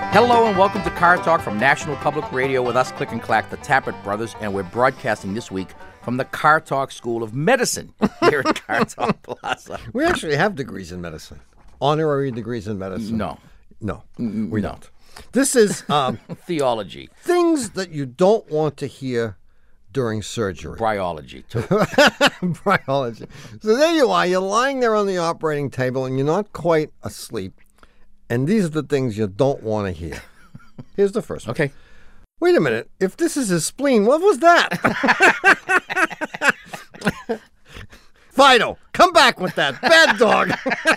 Hello and welcome to Car Talk from National Public Radio with us, Click and Clack, the Tappert Brothers, and we're broadcasting this week from the Car Talk School of Medicine here at Car Talk Plaza. We actually have degrees in medicine. Honorary degrees in medicine. No. We don't. This is Theology. things that you don't want to hear during surgery. Bryology, too. Bryology. So there you are. You're lying there on the operating table and you're not quite asleep. And these are the things you don't want to hear. Here's the first one. Okay. Wait a minute. If this is his spleen, what was that? Fido, come back with that. Bad dog.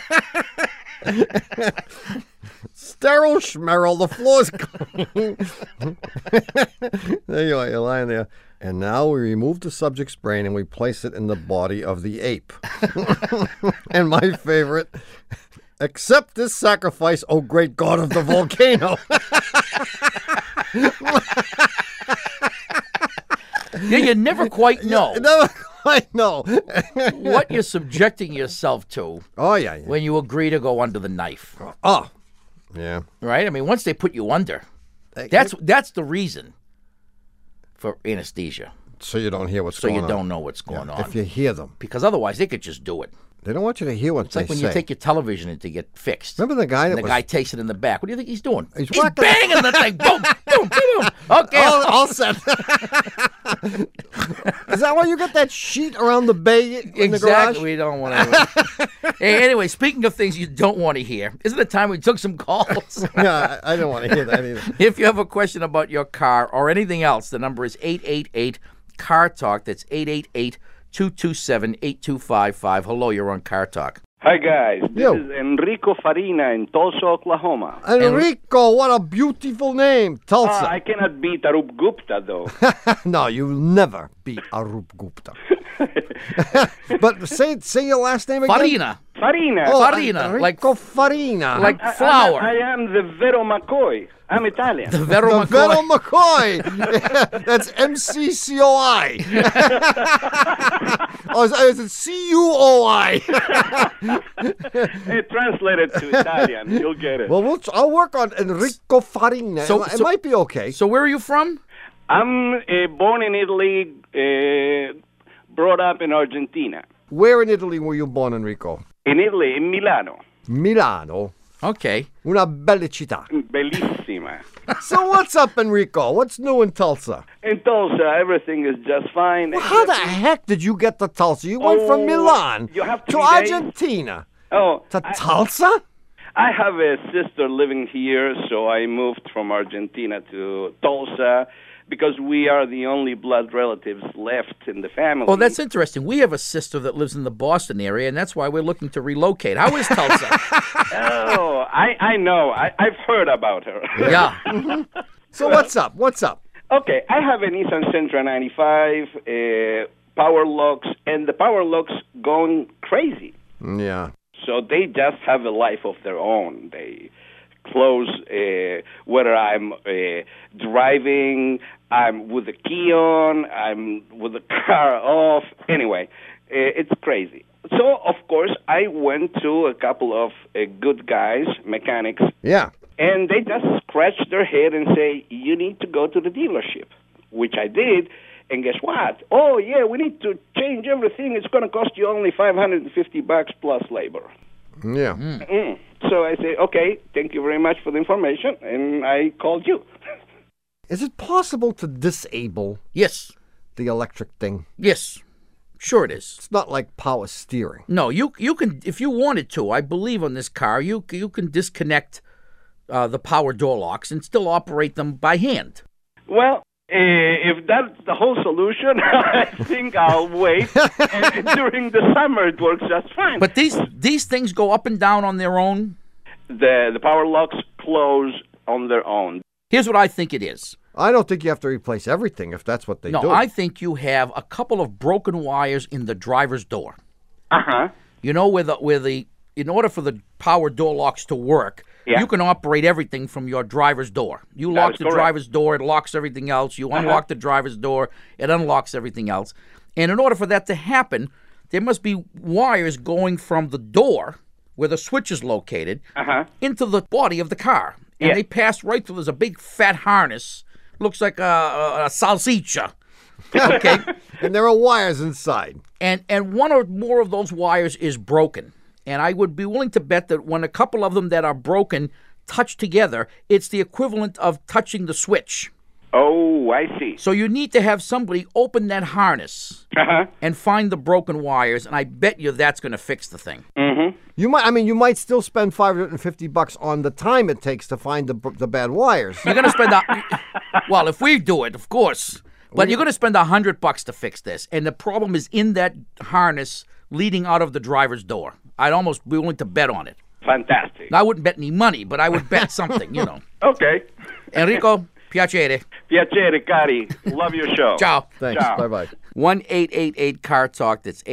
Sterile schmeril. The floor's clean. There you are. You're lying there. And now we remove the subject's brain and we place it in the body of the ape. And my favorite, accept this sacrifice, O great God of the volcano. Yeah, you never quite know I know. what you're subjecting yourself to Oh, yeah. when you agree to go under the knife, Oh, yeah. right? I mean, once they put you under, that's the reason for anesthesia, So you don't hear what's so going you on. don't know what's going on. If you hear them. Because otherwise, they could just do it. They don't want you to hear what It's they like when say. you take your television in to get fixed. Remember the guy that And the was... guy takes it in the back. What do you think he's doing? He's He's whacking- banging the thing. Boom, boom, boom. Okay. all set. Is that why you got that sheet around the bay in the garage? Exactly. We don't want to. Hey, anyway, speaking of things you don't want to hear, isn't it time we took some calls? Yeah, I don't want to hear that either. If you have a question about your car or anything else, the number is 888-CAR TALK. That's 888-227-8255. Hello, you're on Car Talk. Hi guys, this Yo. is Enrico Farina in Tulsa, Oklahoma. Enrico, what a beautiful name. Tulsa. I cannot beat Arup Gupta though. No, you'll never beat Arup Gupta. But say your last name again. Farina, Farina. Oh, Farina, Enrico Farina. like I flour. am the Vero McCoy. I'm Italian. The Vero The Vero McCoy. McCoy. That's MCCOI. Oh, is it CUOI? Hey, translate it to Italian. You'll get it. Well, I'll work on Enrico Farina. So- It might be okay. So where are you from? I'm born in Italy, brought up in Argentina. Where in Italy were you born, Enrico? In Italy, in Milano. Milano. Okay. Una bella città. Bellissima. So what's up, Enrico? What's new in Tulsa? In Tulsa, everything is just fine. How the heck did you get to Tulsa? You went from Oh, Milan you have to to be Argentina Oh, to Tulsa? I have a sister living here, so I moved from Argentina to Tulsa because we are the only blood relatives left in the family. Well, that's interesting. We have a sister that lives in the Boston area, and that's why we're looking to relocate. How is Tulsa? Oh, I know. I've heard about her. Yeah. So what's up? What's up? Okay, I have a Nissan Sentra 95, power locks, and the power locks going crazy. Yeah. So they just have a life of their own. They close whether I'm driving, I'm with the key on, I'm with the car off. Anyway, it's crazy. So, of course, I went to a couple of good guys, mechanics, Yeah. and they just scratch their head and say, you need to go to the dealership, which I did. And guess what? Oh, yeah, we need to change everything. It's going to cost you only $550 plus labor. Yeah. So I say, okay, thank you very much for the information, and I called you. Is it possible to disable Yes. the electric thing? Yes. Sure it is. It's not like power steering. No, you can, if you wanted to, I believe on this car, you can disconnect the power door locks and still operate them by hand. Well, if that's the whole solution, I think I'll wait. And during the summer, it works just fine. But these things go up and down on their own. The power locks close on their own. Here's what I think it is. I don't think you have to replace everything if that's what they No, do. I think you have a couple of broken wires in the driver's door. Uh-huh. You know, where the in order for the power door locks to work, Yeah. you can operate everything from your driver's door. You lock is the correct. driver's door, it locks everything else. You unlock the driver's door, it unlocks everything else. And in order for that to happen, there must be wires going from the door, where the switch is located, into the body of the car. and Yeah. they pass right through. There's a big fat harness. Looks like a salsicha. Okay. And there are wires inside. And one or more of those wires is broken. And I would be willing to bet that when a couple of them that are broken touch together, it's the equivalent of touching the switch. Oh, I see. So you need to have somebody open that harness Uh-huh. and find the broken wires, and I bet you that's going to fix the thing. Mm-hmm. You might still spend $550 on the time it takes to find the bad wires. You're going to spend well, if we do it, of course. But you're going to spend $100 to fix this, and the problem is in that harness leading out of the driver's door. I'd almost be willing to bet on it. Fantastic. Now, I wouldn't bet any money, but I would bet something, you know. Okay. Enrico, piacere. Piacere, cari. Love your show. Ciao. Thanks. Ciao. Bye-bye. 1-888-CAR-TALK. That's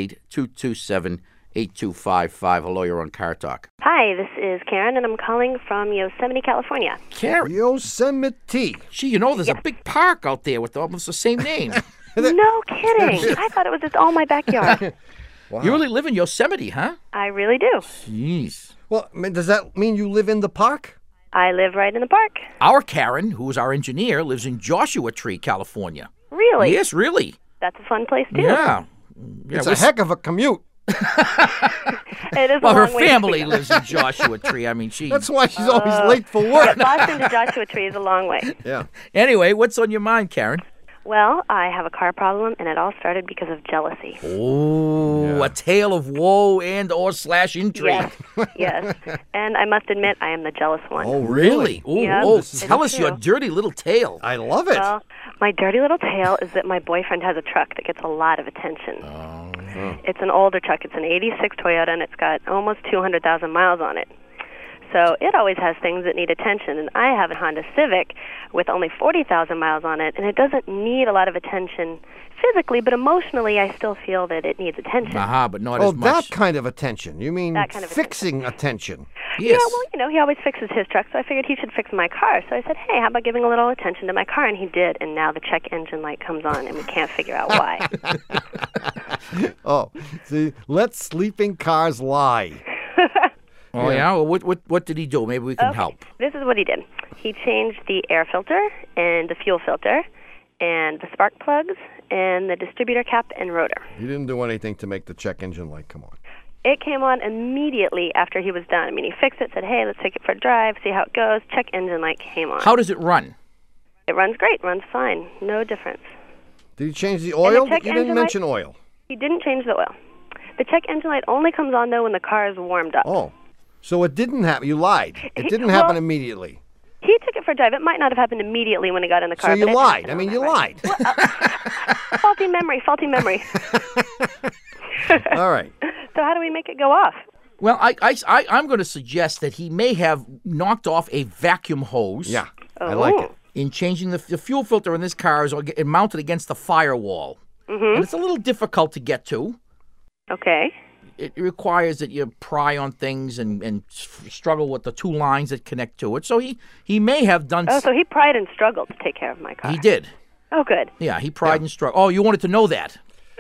888-227-8255. Hello, you're on Car Talk. Hi, this is Karen, and I'm calling from Yosemite, California. Karen, Yosemite. gee, you know, there's a big park out there with almost the same name. No kidding. I thought it was just all my backyard. Wow. You really live in Yosemite, huh? I really do. Jeez. Well, does that mean you live in the park? I live right in the park. Our Karen, who is our engineer, lives in Joshua Tree, California. Really? Yes, really. That's a fun place, too. Yeah. It's a heck of a commute. It is Well, a her long way to family go. lives in Joshua Tree. I mean, she. That's why she's always late for work. Boston to Joshua Tree is a long way. Yeah. Anyway, what's on your mind, Karen? Well, I have a car problem, and it all started because of jealousy. Oh, a tale of woe and/or / intrigue. Yes, yes. And I must admit, I am the jealous one. Oh, Really? Oh, Yeah, tell it's us your true. dirty little tale. I love it. Well, my dirty little tale is that my boyfriend has a truck that gets a lot of attention. It's an older truck. It's an 86 Toyota, and it's got almost 200,000 miles on it. So it always has things that need attention. And I have a Honda Civic with only 40,000 miles on it, and it doesn't need a lot of attention physically, but emotionally I still feel that it needs attention. Aha, but not Oh, as much. that kind of attention. You mean That kind of fixing attention. Yes. Yeah, well, you know, he always fixes his truck, so I figured he should fix my car. So I said, hey, how about giving a little attention to my car? And he did, and now the check engine light comes on, and we can't figure out why. Oh, see, let sleeping cars lie. Oh, yeah? Well, what did he do? Maybe we can Okay. help. This is what he did. He changed the air filter and the fuel filter and the spark plugs and the distributor cap and rotor. He didn't do anything to make the check engine light come on. It came on immediately after he was done. I mean, he fixed it, said, hey, let's take it for a drive, see how it goes. Check engine light came on. How does it run? It runs great, runs fine, no difference. Did he change the oil? check You didn't engine mention oil. He didn't change the oil. The check engine light only comes on, though, when the car is warmed up. Oh, so it didn't happen. You lied. It didn't well, happen immediately. He took it for a drive. It might not have happened immediately when he got in the car. So you but it lied. happened I mean, on you that lied. ride. Faulty memory. All right. So how do we make it go off? Well, I'm going to suggest that he may have knocked off a vacuum hose. Yeah, I like it. In changing the fuel filter in this car is mounted against the firewall. Mm-hmm. And it's a little difficult to get to. Okay. It requires that you pry on things and struggle with the two lines that connect to it. So he may have done... Oh, so he pried and struggled to take care of my car. He did. Oh, good. Yeah, he pried and struggled. Oh, you wanted to know that.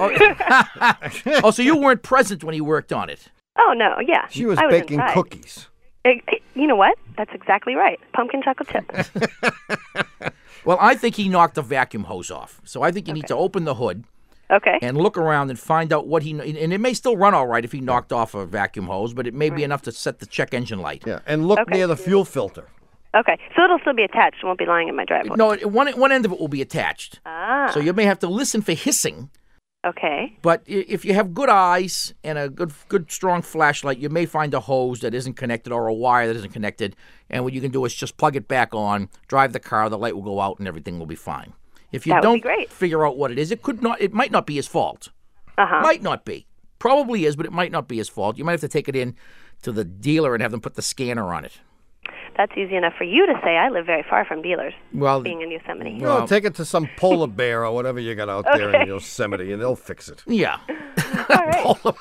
Oh, so you weren't present when he worked on it. Oh, no, yeah. She was I baking inside. cookies. You know what? That's exactly right. Pumpkin chocolate chip. Well, I think he knocked the vacuum hose off. So I think you need to open the hood Okay. and look around and find out what he... And it may still run all right if he knocked off a vacuum hose, but it may be enough to set the check engine light. Yeah, and look Okay. near the fuel filter. Okay. So it'll still be attached. It won't be lying in my driveway. No, one end of it will be attached. Ah. So you may have to listen for hissing. Okay. But if you have good eyes and a good strong flashlight, you may find a hose that isn't connected or a wire that isn't connected. And what you can do is just plug it back on, drive the car, the light will go out, and everything will be fine. If you That would don't be great. figure out what it is, it might not be his fault. Uh-huh. Might not be. Probably is, but it might not be his fault. You might have to take it in to the dealer and have them put the scanner on it. That's easy enough for you to say. I live very far from dealers, Well, being in Yosemite. No, take it to some polar bear or whatever you got out there in Yosemite, and they'll fix it. yeah. All right.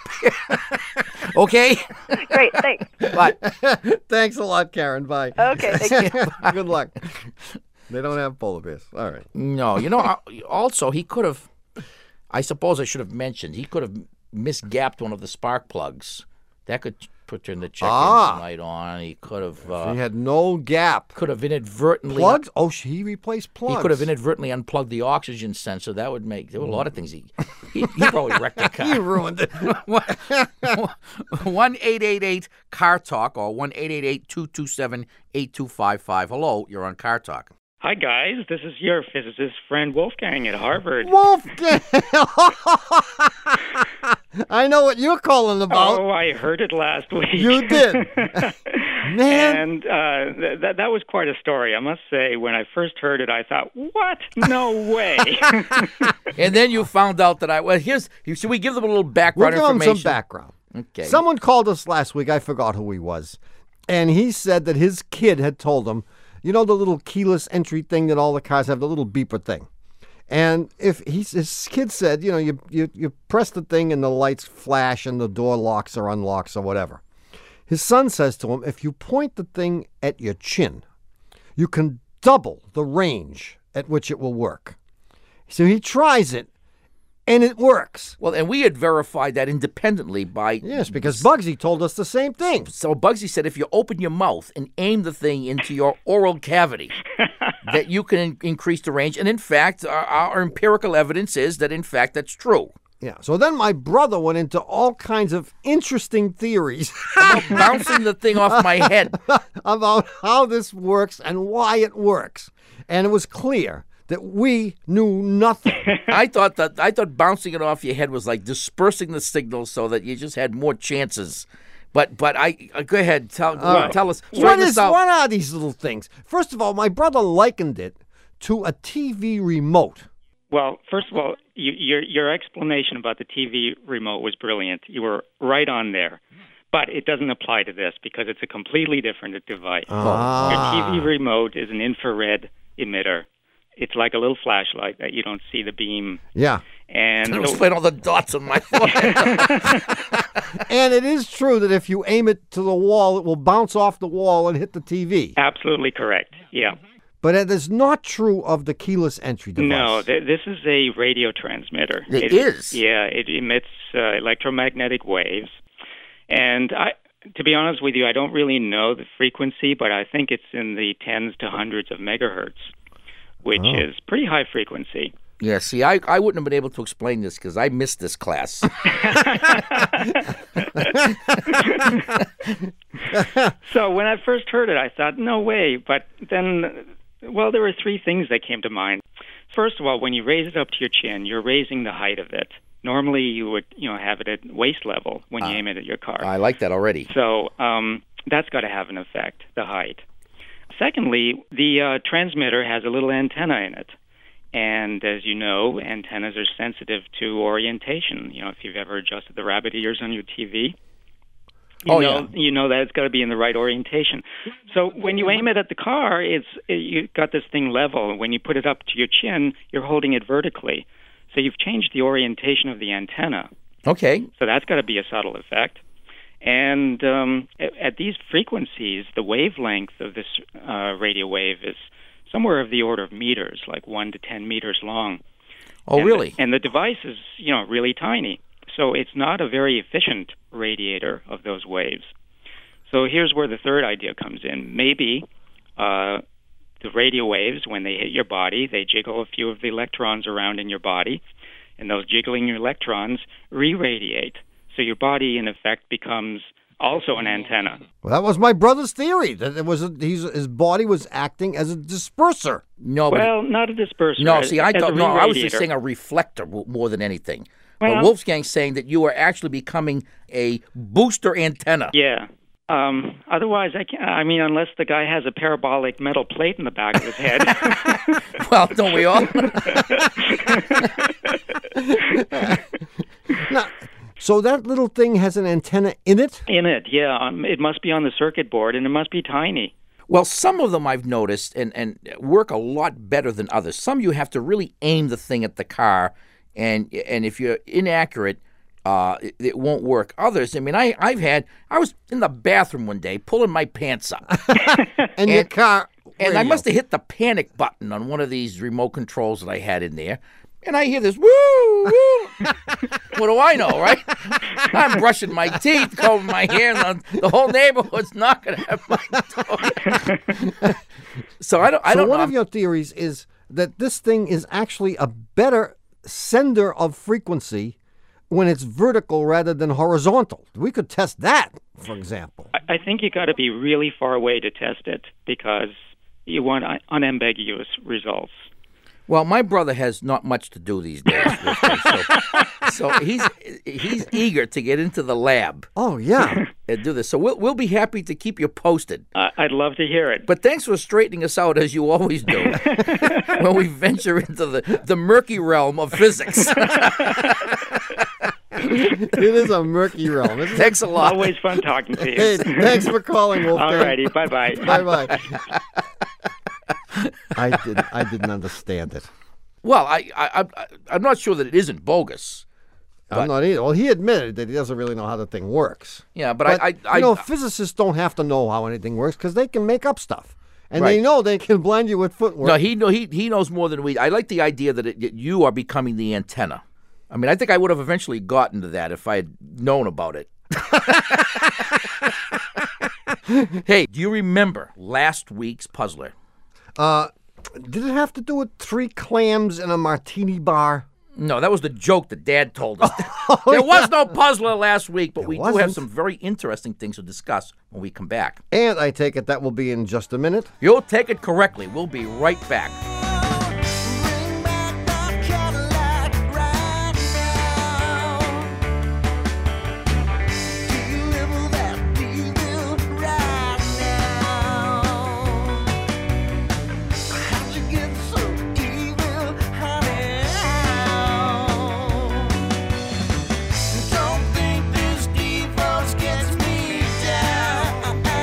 Okay. Great. Thanks. But Thanks a lot, Karen. Bye. Okay. Thank you. Good luck. They don't have polar bears. All right. no, also he could have. I suppose I should have mentioned he could have misgapped one of the spark plugs. That could turn the check engine light on. He could have. He had no gap. Could have inadvertently Plugs? Oh, he replaced plugs. He could have inadvertently unplugged the oxygen sensor. That would make. There were a lot of things he probably wrecked the car. He ruined it. 1-888-CAR Talk or 1-888-227-8255. Hello, you're on Car Talk. Hi, guys. This is your physicist friend Wolfgang at Harvard. Wolfgang! I know what you're calling about. Oh, I heard it last week. You did. Man. And that was quite a story. I must say, when I first heard it, I thought, what? No way. And then you found out that should we give them a little background We'll give information? them some background. Okay. Someone called us last week. I forgot who he was. And he said that his kid had told him, you know the little keyless entry thing that all the cars have, the little beeper thing. And his kid said, you know, you press the thing and the lights flash and the door locks or unlocks or whatever. His son says to him, if you point the thing at your chin, you can double the range at which it will work. So he tries it, and it works. Well, and we had verified that independently by... Yes, because Bugsy told us the same thing. So Bugsy said if you open your mouth and aim the thing into your oral cavity, that you can increase the range. And in fact, our empirical evidence is that, in fact, that's true. Yeah. So then my brother went into all kinds of interesting theories About bouncing the thing off my head. about how this works and why it works. And it was clear that we knew nothing. I thought bouncing it off your head was like dispersing the signal so that you just had more chances. But I go ahead, tell us. What are these little things? First of all, my brother likened it to a TV remote. Well, first of all, your explanation about the TV remote was brilliant. You were right on there. But it doesn't apply to this because it's a completely different device. Your TV remote is an infrared emitter. It's like a little flashlight that you don't see the beam. Yeah. And explain all the dots on my forehead. And it is true that if you aim it to the wall, it will bounce off the wall and hit the TV. Absolutely correct. Yeah. But it is not true of the keyless entry device. No, this is a radio transmitter. It is? Yeah, it emits electromagnetic waves. And to be honest with you, I don't really know the frequency, but I think it's in the tens to hundreds of megahertz, which is pretty high frequency. Yeah, see, I wouldn't have been able to explain this because I missed this class. So when I first heard it, I thought, no way. But then, well, there were three things that came to mind. First of all, when you raise it up to your chin, you're raising the height of it. Normally, you would, have it at waist level when you aim it at your car. I like that already. So that's got to have an effect, the height. Secondly, the transmitter has a little antenna in it. And as you know, antennas are sensitive to orientation. If you've ever adjusted the rabbit ears on your TV, you know that it's got to be in the right orientation. So when you aim it at the car, you've got this thing level. When you put it up to your chin, you're holding it vertically. So you've changed the orientation of the antenna. Okay. So that's got to be a subtle effect. And at these frequencies, the wavelength of this radio wave is somewhere of the order of meters, like 1 to 10 meters long. Oh, really? And the device is, really tiny. So it's not a very efficient radiator of those waves. So here's where the third idea comes in. Maybe the radio waves, when they hit your body, they jiggle a few of the electrons around in your body, and those jiggling electrons re-radiate. So your body, in effect, becomes also an antenna. Well, that was my brother's theory, that his body was acting as a disperser. No, not a disperser. No, see, I was just radiator. saying a reflector more than anything. Well, but Wolfgang's saying that you are actually becoming a booster antenna. Yeah. Otherwise, I can't. I mean, unless the guy has a parabolic metal plate in the back of his head. Well, don't we all? Now, so that little thing has an antenna in it? In it, yeah. It must be on the circuit board, and it must be tiny. Well, some of them I've noticed and work a lot better than others. Some you have to really aim the thing at the car, and if you're inaccurate, it won't work. Others, I mean, I was in the bathroom one day pulling my pants up. and your car... And I must have hit the panic button on one of these remote controls that I had in there. And I hear this, woo, woo. What do I know, right? I'm brushing my teeth, combing my hair, and the whole neighborhood's knocking at my door. So I don't So know. one of your theories is that this thing is actually a better sender of frequency when it's vertical rather than horizontal. We could test that, for example. I think you got to be really far away to test it because you want unambiguous results. Well, my brother has not much to do these days with me, so he's eager to get into the lab Oh, yeah. and do this. So we'll be happy to keep you posted. I'd love to hear it. But thanks for straightening us out, as you always do, when we venture into the murky realm of physics. It is a murky realm, isn't it? Thanks a lot. Always fun talking to you. Hey, thanks for calling, Wolfgang. All righty. Bye-bye. Bye-bye. I didn't understand it. Well, I'm not sure that it isn't bogus. I'm not either. Well, he admitted that he doesn't really know how the thing works. Yeah, but physicists don't have to know how anything works because they can make up stuff. And Right. they know they can blind you with footwork. No, he knows more than we. I like the idea that you are becoming the antenna. I mean, I think I would have eventually gotten to that if I had known about it. Hey, do you remember last week's puzzler? Did it have to do with 3 clams in a martini bar? No, that was the joke that Dad told us. There was no puzzler last week, but we do have wasn't. some very interesting things to discuss when we come back. And I take it that will be in just a minute. You'll take it correctly. We'll be right back. Bring back the Cadillac right now. Deliver that devil right now. How'd you get so evil, honey? Don't think this divorce gets me down.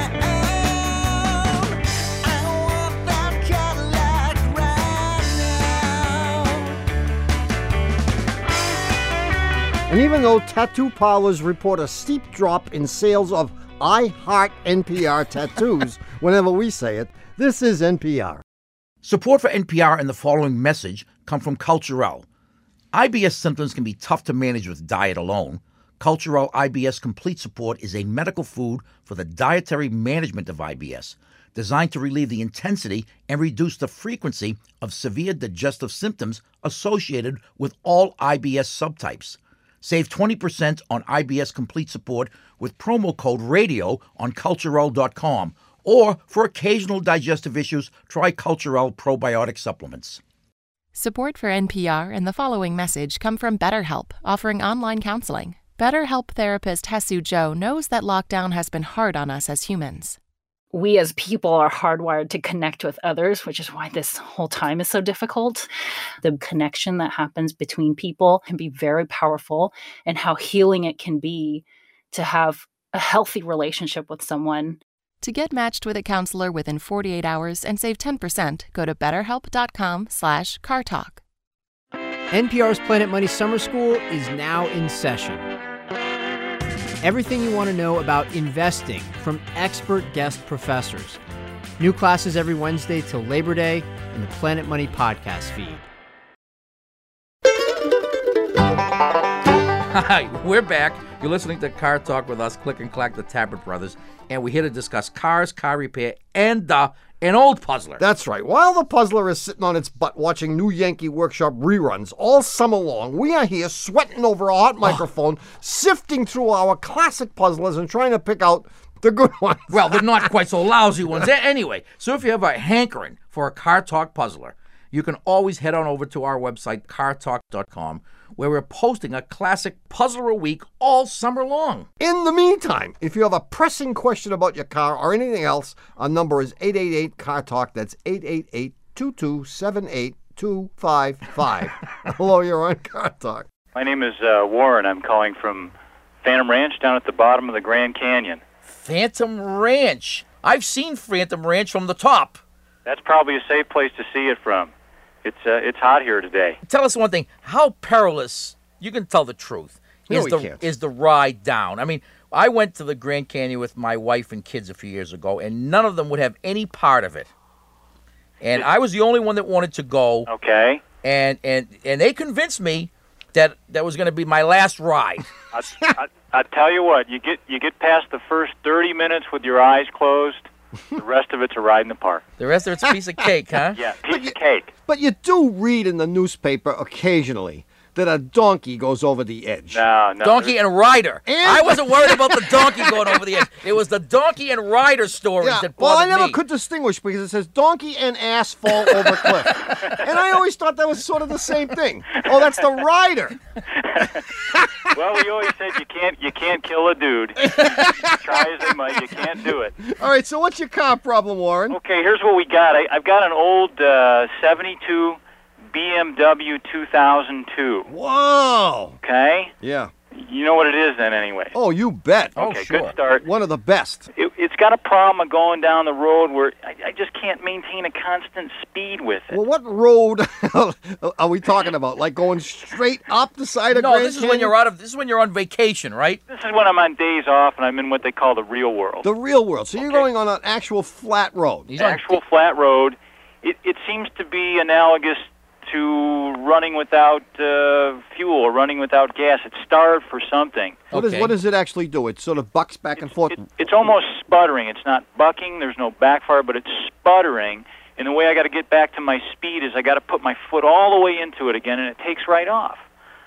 I want that Cadillac right now. And even though tattoo parlors report a steep drop in sales of I Heart NPR tattoos whenever we say it, this is NPR. Support for NPR and the following message come from Culturelle. IBS symptoms can be tough to manage with diet alone. Culturelle IBS Complete Support is a medical food for the dietary management of IBS, designed to relieve the intensity and reduce the frequency of severe digestive symptoms associated with all IBS subtypes. Save 20% on IBS Complete Support with promo code RADIO on Culturelle.com. Or, for occasional digestive issues, try Culturelle probiotic supplements. Support for NPR and the following message come from BetterHelp, offering online counseling. BetterHelp therapist Hesu Joe knows that lockdown has been hard on us as humans. We as people are hardwired to connect with others, which is why this whole time is so difficult. The connection that happens between people can be very powerful, and how healing it can be to have a healthy relationship with someone. To get matched with a counselor within 48 hours and save 10%, go to betterhelp.com/cartalk. NPR's Planet Money Summer School is now in session. Everything you want to know about investing from expert guest professors. New classes every Wednesday till Labor Day in the Planet Money podcast feed. Hi, we're back. You're listening to Car Talk with us, Click and Clack, the Tappert Brothers, and we're here to discuss cars, car repair, and an old puzzler. That's right. While the puzzler is sitting on its butt watching New Yankee Workshop reruns all summer long, we are here sweating over a hot microphone, sifting through our classic puzzlers and trying to pick out the good ones. Well, they're not quite so lousy ones. Anyway, so if you have a hankering for a Car Talk puzzler, you can always head on over to our website, cartalk.com, where we're posting a classic puzzler a week all summer long. In the meantime, if you have a pressing question about your car or anything else, our number is 888-CAR-TALK. That's 888-227-8255. Hello, you're on Car Talk. My name is Warren. I'm calling from Phantom Ranch down at the bottom of the Grand Canyon. Phantom Ranch. I've seen Phantom Ranch from the top. That's probably a safe place to see it from. It's hot here today. Tell us one thing. How perilous, you can tell the truth, No, we can't. is the ride down? I mean, I went to the Grand Canyon with my wife and kids a few years ago, and none of them would have any part of it. And I was the only one that wanted to go. Okay. and they convinced me that was going to be my last ride. I tell you what, you get past the first 30 minutes with your eyes closed. The rest of it's a ride in the park. The rest of it's a piece of cake, huh? Yeah, piece of cake. But you do read in the newspaper occasionally that a donkey goes over the edge. No. Donkey and rider. I wasn't worried about the donkey going over the edge. It was the donkey and rider stories that bothered well, I never me. could distinguish because it says donkey and ass fall over cliff. And I always thought that was sort of the same thing. Oh, that's the rider. Well, we always said you can't kill a dude. Try as they might, you can't do it. All right, so what's your car problem, Warren? Okay, here's what we got. I've got an old 72 BMW 2002. Whoa. Okay? Yeah. You know what it is then anyway. Oh, you bet. Okay, good start. One of the best. It's got a problem of going down the road where I just can't maintain a constant speed with it. Well, what road are we talking about? Like going straight up the side of No, Grand this is when Canyon? this is when you're on vacation, right? This is when I'm on days off and I'm in what they call the real world. The real world. So you're going on an actual flat road. Actual flat road. It seems to be analogous to running without fuel or running without gas. It's starved for something. What does it actually do? It sort of bucks back and forth. It's almost sputtering. It's not bucking. There's no backfire, but it's sputtering. And the way I got to get back to my speed is I got to put my foot all the way into it again, and it takes right off.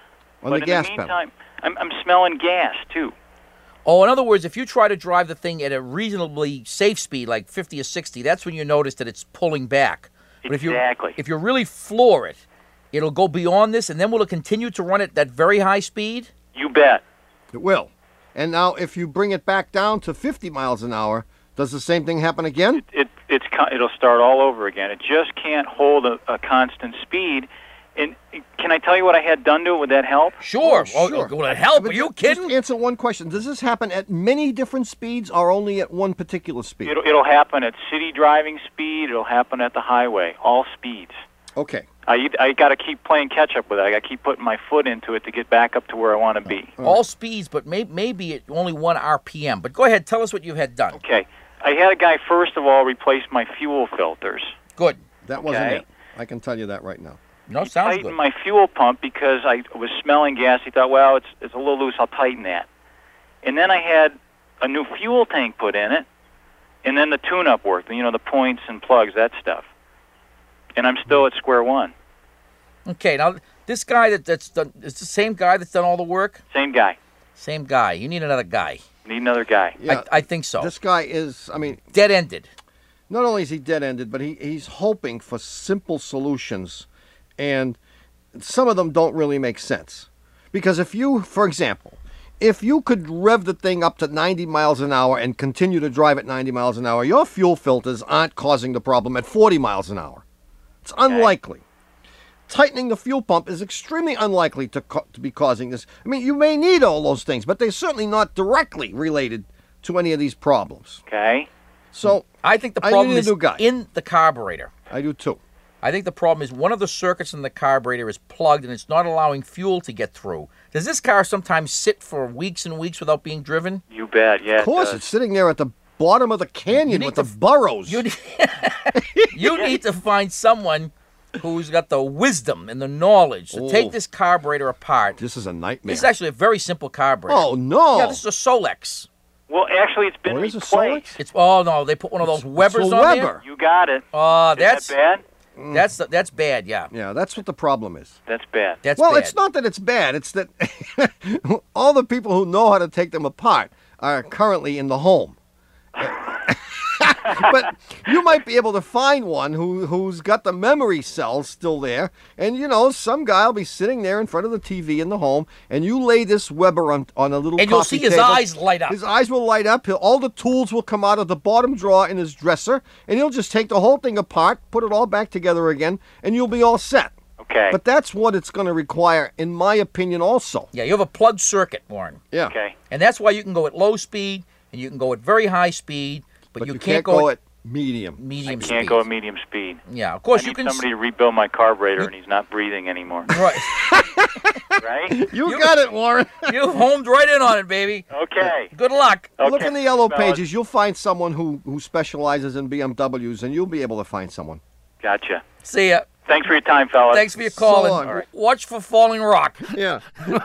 On but the gas in pedal. the meantime, I'm smelling gas too. Oh, in other words, if you try to drive the thing at a reasonably safe speed, like 50 or 60, that's when you notice that it's pulling back. But Exactly. if you really floor it, it'll go beyond this, and then will it continue to run at that very high speed? You bet. It will. And now if you bring it back down to 50 miles an hour, does the same thing happen again? It'll start all over again. It just can't hold a constant speed. And can I tell you what I had done to it? Would that help? Sure. Sure. Will it help? But Are you just kidding? answer one question. Does this happen at many different speeds or only at one particular speed? It'll happen at city driving speed. It'll happen at the highway. All speeds. Okay. I got to keep playing catch up with it. I got to keep putting my foot into it to get back up to where I want to be. All speeds, but maybe at only 1 RPM. But go ahead, tell us what you had done. Okay. I had a guy, first of all, replace my fuel filters. Good. That wasn't Okay. it. I can tell you that right now. No, He sounds tightened good. my fuel pump because I was smelling gas. He thought, well, it's a little loose. I'll tighten that. And then I had a new fuel tank put in it, and then the tune-up worked. The points and plugs, that stuff. And I'm still at square one. Okay, now this guy that's done, is the same guy that's done all the work? Same guy. Same guy. You need another guy. Need another guy. Yeah, I think so. This guy is, Dead-ended. Not only is he dead-ended, but he's hoping for simple solutions, and some of them don't really make sense. Because if you, for example, if you could rev the thing up to 90 miles an hour and continue to drive at 90 miles an hour, your fuel filters aren't causing the problem at 40 miles an hour. It's unlikely. Tightening the fuel pump is extremely unlikely to be causing this. You may need all those things, but they're certainly not directly related to any of these problems. Okay. So I think the I problem need a is new guy. in the carburetor. I do too. I think the problem is one of the circuits in the carburetor is plugged and it's not allowing fuel to get through. Does this car sometimes sit for weeks and weeks without being driven? You bet, yeah. Of course, it's sitting there at the bottom of the canyon with the burrows. You need to find someone who's got the wisdom and the knowledge to take this carburetor apart. This is a nightmare. This is actually a very simple carburetor. Oh, no. Yeah, this is a Solex. Well, actually, it's been What is a replaced. Oh no, they put one of those Webers a on Weber. there. You got it. Oh, Is that bad? That's bad. Yeah. Yeah, that's what the problem is. That's bad. That's well, bad. it's not that it's bad. It's that all the people who know how to take them apart are currently in the home. But you might be able to find one who's got the memory cells still there. And, some guy will be sitting there in front of the TV in the home, and you lay this Weber on a little And you'll coffee see his table. eyes light up. His eyes will light up. All the tools will come out of the bottom drawer in his dresser, and he'll just take the whole thing apart, put it all back together again, and you'll be all set. Okay. But that's what it's going to require, in my opinion, also. Yeah, you have a plugged circuit, Warren. Yeah. Okay. And that's why you can go at low speed and you can go at very high speed, but you can't go at medium. Medium I speed. can't go at medium speed. Yeah, of course I you need can. somebody to rebuild my carburetor, and he's not breathing anymore. Right. Right? You got it, Warren. You homed right in on it, baby. Okay. Good luck. Look in the yellow Smell it. pages. You'll find someone who specializes in BMWs, and you'll be able to find someone. Gotcha. See ya. Thanks for your time, fellas. Thanks for your call. So and long. watch for falling rock. Yeah.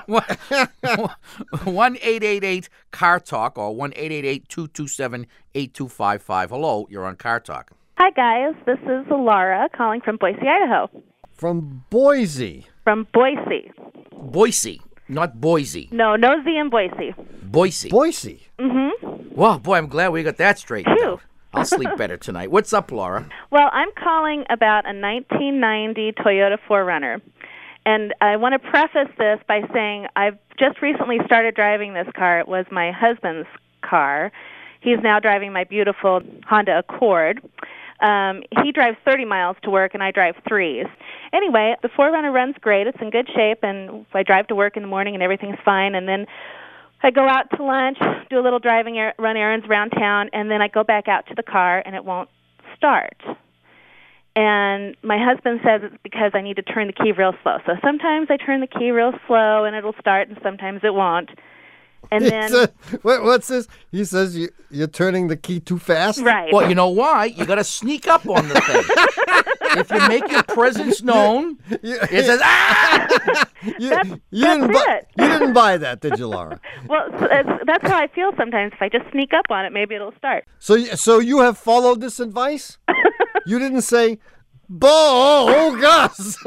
1-888-CAR-TALK or 1-888-227-8255. Hello, you're on Car Talk. Hi, guys. This is Laura calling from Boise, Idaho. From Boise. From Boise. Boise, not Boise. No Z in Boise. Boise. Boise. Mm-hmm. Well, boy, I'm glad we got that straightened Phew. out. I'll sleep better tonight. What's up, Laura? Well, I'm calling about a 1990 Toyota 4Runner. And I want to preface this by saying I've just recently started driving this car. It was my husband's car. He's now driving my beautiful Honda Accord. He drives 30 miles to work, and I drive 3s. Anyway, the 4Runner runs great. It's in good shape, and I drive to work in the morning, and everything's fine. And then I go out to lunch, do a little driving, run errands around town, and then I go back out to the car, and it won't start. And my husband says it's because I need to turn the key real slow. So sometimes I turn the key real slow, and it'll start, and sometimes it won't. And then, What's this? He says you're turning the key too fast? right. Well, you know why? You got to sneak up on the thing. If you make your presence known, it says, ah! You That's didn't it. You didn't buy that, did you, Laura? Well, that's how I feel sometimes. If I just sneak up on it, maybe it'll start. So you have followed this advice? You didn't say, "Bo, Gus."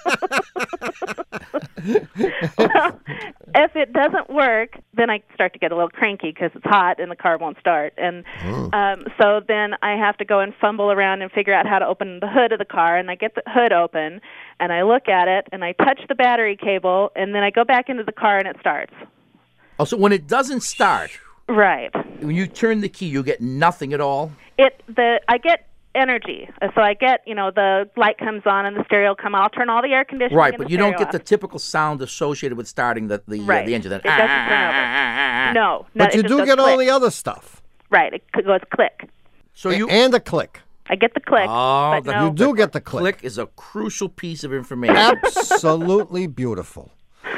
Well, if it doesn't work, then I start to get a little cranky because it's hot and the car won't start. And so then I have to go and fumble around and figure out how to open the hood of the car. And I get the hood open, and I look at it, and I touch the battery cable, and then I go back into the car, and it starts. Oh, so when it doesn't start, Right. when you turn the key, you get nothing at all? I get energy. So I get, the light comes on and the stereo come on. I'll turn all the air conditioning Right, and but the you don't stereo get the off. typical sound associated with starting the Right. engine. That, It doesn't turn over. No. But it you just do goes get all click. the other stuff. Right. It goes click. So you And a click. I get the click. Oh, but no. You do get the click. click is a crucial piece of information. Absolutely beautiful.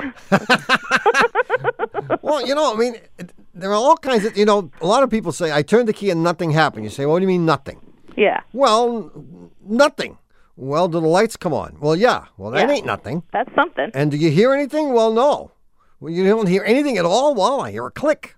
Well, there are all kinds of, a lot of people say, I turned the key and nothing happened. You say, what do you mean nothing? Yeah. Well, nothing. Well, do the lights come on? Well, yeah. Well, that Yeah. ain't nothing. That's something. And do you hear anything? Well, no. Well, you don't hear anything at all? Well, I hear a click.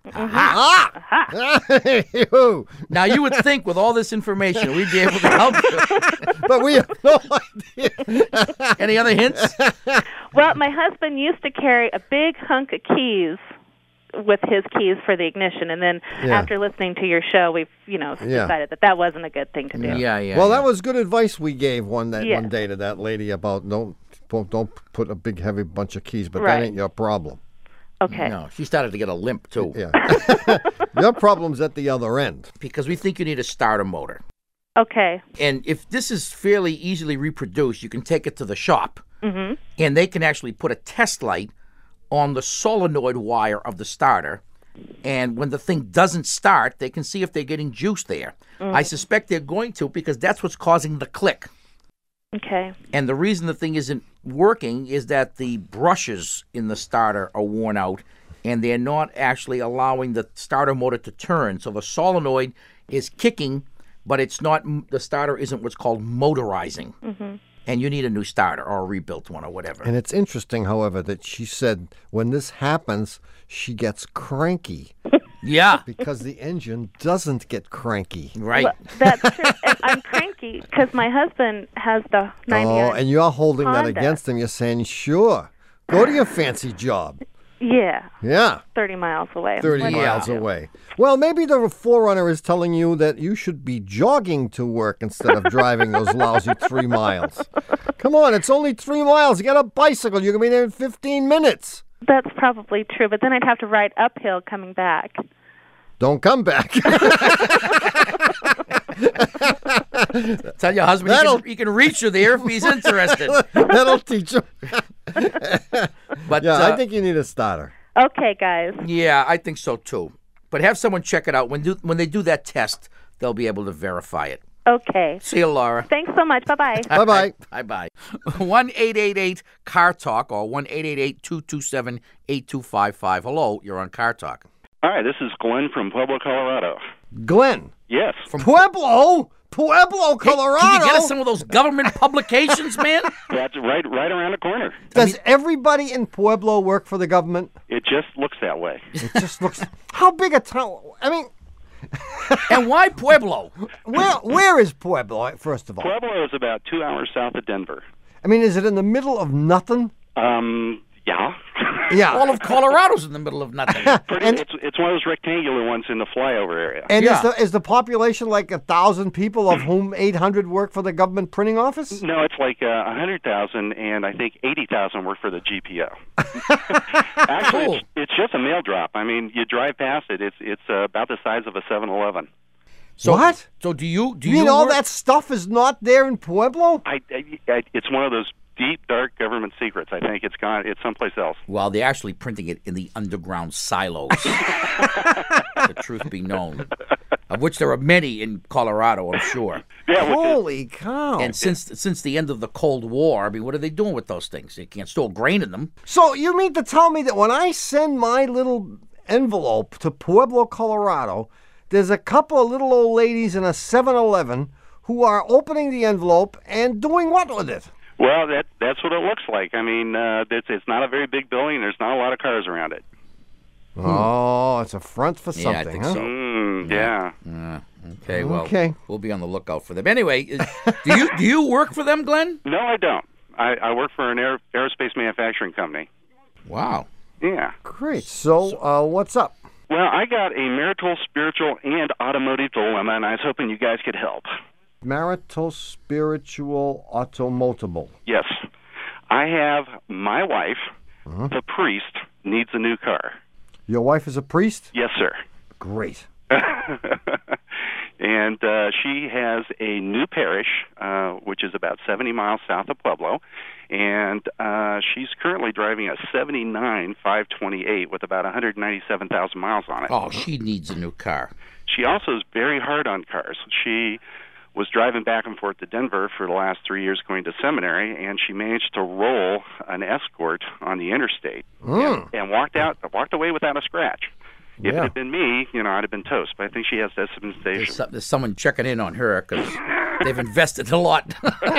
Ah! Now, you would think with all this information, we'd be able to help you. But we have no idea. Any other hints? Well, my husband used to carry a big hunk of keys with his keys for the ignition, and then Yeah. after listening to your show, we've decided that wasn't a good thing to do. Yeah. Well, that was good advice we gave one Yeah. day to that lady about don't put a big heavy bunch of keys, but Right. that ain't your problem. Okay. No, she started to get a limp, too. Yeah. Your problem's at the other end. Because we think you need a starter motor. Okay. And if this is fairly easily reproduced, you can take it to the shop, Mm-hmm. and they can actually put a test light on the solenoid wire of the starter. And when the thing doesn't start, they can see if they're getting juice there. I suspect they're going to because that's what's causing the click. Okay. And the reason the thing isn't working is that the brushes in the starter are worn out, and they're not actually allowing the starter motor to turn. So the solenoid is kicking, but the starter isn't what's called motorizing. Mm-hmm. And you need a new starter or a rebuilt one or whatever. And it's interesting, however, that she said when this happens, she gets cranky Yeah, because the engine doesn't get cranky. right. Well, that's true. And I'm cranky because my husband has the 99. Oh, and you're holding that Honda. against him. You're saying, sure, go to your fancy job. Yeah. Yeah, 30 miles away. 30 What do you miles do? away. Well, maybe the 4Runner is telling you that you should be jogging to work instead of driving those lousy 3 miles. Come on, it's only 3 miles. You got a bicycle. You can be there in 15 minutes. That's probably true, but then I'd have to ride uphill coming back. Don't come back. Tell your husband he can reach you there if he's interested. That'll teach him. But Yeah, I think you need a starter. Okay, guys. yeah, I think so too. But have someone check it out. When they do that test, they'll be able to verify it. Okay. See you, Laura. Thanks so much. Bye-bye. Bye-bye. Bye-bye. 1-888-CAR-TALK or 1-888-227-8255. Hello, you're on Car Talk. Hi, this is Glenn from Pueblo, Colorado. Glenn. Yes. Pueblo? Pueblo, Colorado. Can you get us some of those government publications, man? That's right around the corner. Does everybody in Pueblo work for the government? It just looks that way. It just looks. How big a town? I mean, and why Pueblo? Where is Pueblo? First of all, Pueblo is about 2 hours south of Denver. I mean, is it in the middle of nothing? Yeah. Yeah. All of Colorado's in the middle of nothing. It's one of those rectangular ones in the flyover area. And is the population like 1,000 people, of whom 800 work for the government printing office? No, it's like 100,000, and I think 80,000 work for the GPO. Actually, it's just a mail drop. I mean, you drive past it; it's about the size of a 7-Eleven. So, what? So do you mean all that stuff is not there in Pueblo? It's one of those deep, dark government secrets. I think it's someplace else. Well, they're actually printing it in the underground silos. The truth be known, of which there are many in Colorado, I'm sure. Yeah, holy cow! And since the end of the Cold War, I mean, what are they doing with those things? They can't store grain in them. So you mean to tell me that when I send my little envelope to Pueblo, Colorado, there's a couple of little old ladies in a 7-Eleven who are opening the envelope and doing what with it? Well, that's what it looks like. I mean, it's not a very big building. There's not a lot of cars around it. Oh, it's a front for something, I think huh? so. Yeah. Okay, well, we'll be on the lookout for them. Anyway, do you work for them, Glenn? No, I don't. I work for an aerospace manufacturing company. Wow. Yeah. Great. So, what's up? Well, I got a marital, spiritual, and automotive dilemma, and I was hoping you guys could help. Marital, spiritual, automotable. Yes. I have my wife, the priest, needs a new car. Your wife is a priest? Yes, sir. Great. And she has a new parish, which is about 70 miles south of Pueblo, and she's currently driving a 79 528 with about 197,000 miles on it. Oh, she needs a new car. She also is very hard on cars. She was driving back and forth to Denver for the last 3 years going to seminary, and she managed to roll an Escort on the interstate and walked away without a scratch. If it had been me, I'd have been toast. But I think she has destination. There's someone checking in on her because they've invested a lot.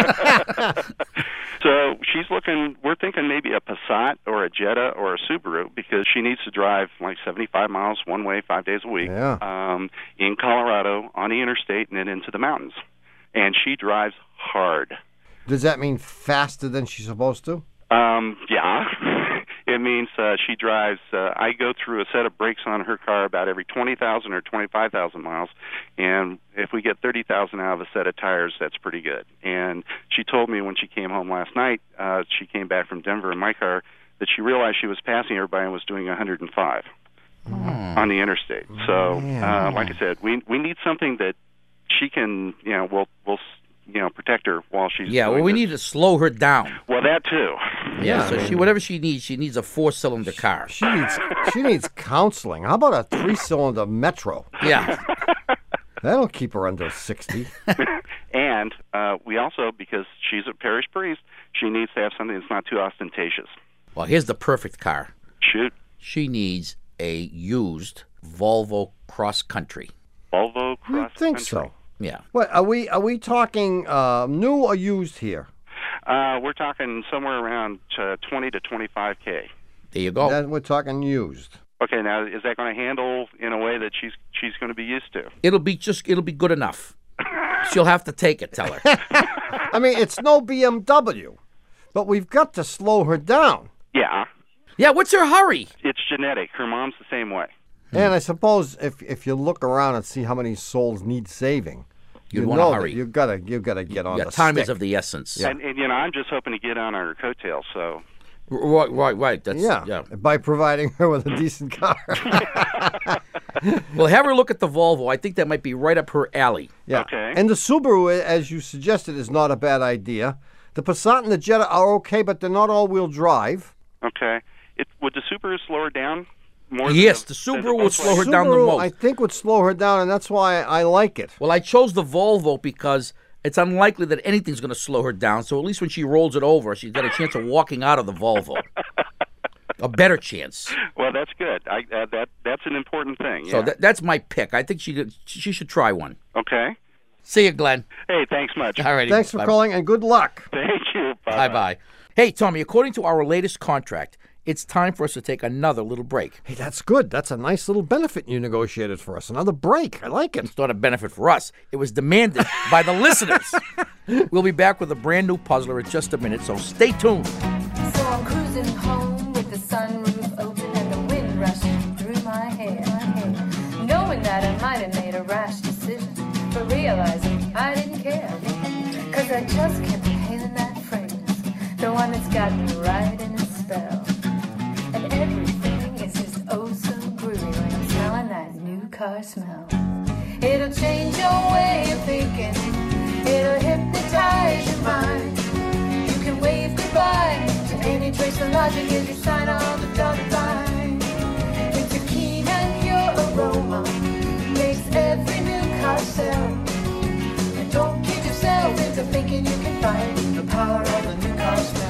So we're thinking maybe a Passat or a Jetta or a Subaru because she needs to drive like 75 miles one way 5 days a week in Colorado on the interstate and then into the mountains. And she drives hard. Does that mean faster than she's supposed to? Yeah. It means she drives, I go through a set of brakes on her car about every 20,000 or 25,000 miles, and if we get 30,000 out of a set of tires, that's pretty good. And she told me when she came home last night, she came back from Denver in my car, that she realized she was passing everybody and was doing 105 on the interstate. So, like I said, we need something that she can, will protect her while she's doing we need to slow her down. Well, that too. Yeah, so whatever she needs a 4-cylinder car. She needs counseling. How about a 3-cylinder Metro? Yeah. That'll keep her under 60. And we also, because she's a parish priest, she needs to have something that's not too ostentatious. Well, here's the perfect car. Shoot. She needs a used Volvo Cross Country. Volvo Cross Country? I think so. Yeah. What are we talking new or used here? We're talking somewhere around 20 to 25K. There you go. Then we're talking used. Okay, now is that going to handle in a way that she's going to be used to? It'll be good enough. She'll have to take it, tell her. I mean, it's no BMW, but we've got to slow her down. Yeah. Yeah, what's her hurry? It's genetic. Her mom's the same way. And I suppose if you look around and see how many souls need saving, you'd want to hurry. You've got to get on the time stick. is of the essence. Yeah. And I'm just hoping to get on her coattails. So. Right. That's, by providing her with a decent car. Well, have her look at the Volvo. I think that might be right up her alley. Yeah. Okay. And the Subaru, as you suggested, is not a bad idea. The Passat and the Jetta are okay, but they're not all-wheel drive. Okay. Would the Subaru slow her down? Yes, the Subaru would slow her down the most. I think would slow her down, and that's why I like it. Well, I chose the Volvo because it's unlikely that anything's going to slow her down. So at least when she rolls it over, she's got a chance of walking out of the Volvo. A better chance. Well, that's good. That's an important thing. So yeah. that's my pick. I think she should try one. Okay. See you, Glenn. Hey, thanks much. All righty. Thanks for calling, and good luck. Thank you. Bye-bye. Hey, Tommy, according to our latest contract, it's time for us to take another little break. Hey, that's good. That's a nice little benefit you negotiated for us. Another break. I like it. It's not a benefit for us. It was demanded by the listeners. We'll be back with a brand new puzzler in just a minute, so stay tuned. So I'm cruising home with the sunroof open and the wind rushing through my hair. Knowing that I might have made a rash decision, but realizing I didn't care. 'Cause I just kept inhaling that fragrance, the one that's got me right in a spell. And everything is just oh so groovy when I'm smelling that new car smell. It'll change your way of thinking, it'll hypnotize your mind. You can wave goodbye to any trace of logic as you sign on the dotted line. It's a keen and pure aroma, makes every new car sell. And don't kid yourself into thinking you can find the power of a new car smell.